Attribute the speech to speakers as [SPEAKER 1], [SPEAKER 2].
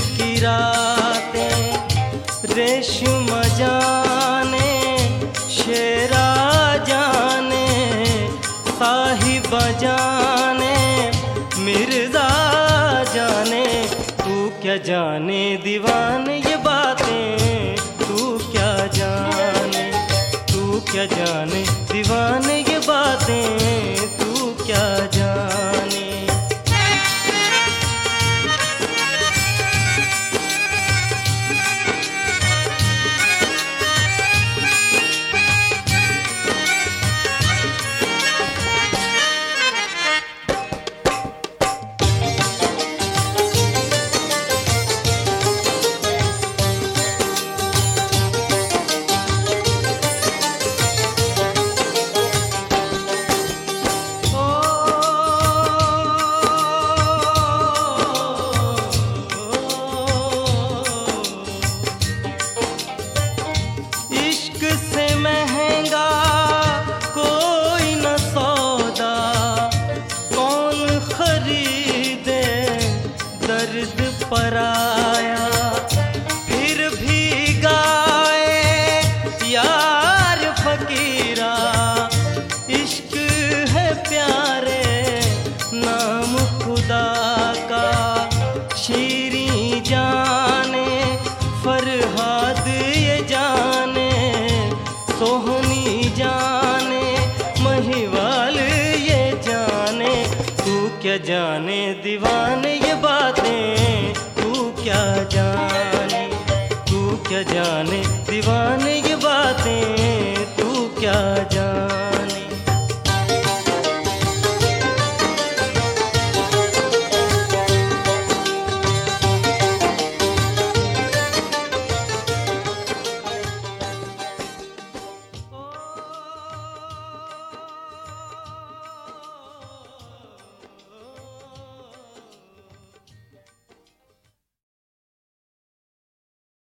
[SPEAKER 1] की रातें, रेशम जाने शेरा जाने साहिबा जाने मिर्जा जाने, तू क्या जाने दीवाने ये बातें, तू क्या जाने, तू क्या जाने दीवाने ये बातें, तू क्या जाने। पराया फिर भी गाए यार फकीरा, इश्क है प्यारे नाम खुदा का, शीरी जाने फरहाद ये जाने, सोहनी जाने महिवाल ये जाने, तू क्या जाने दीवाने ये बातें, तू क्या जाने, तू क्या जाने दीवाने ये बातें, तू क्या जाने।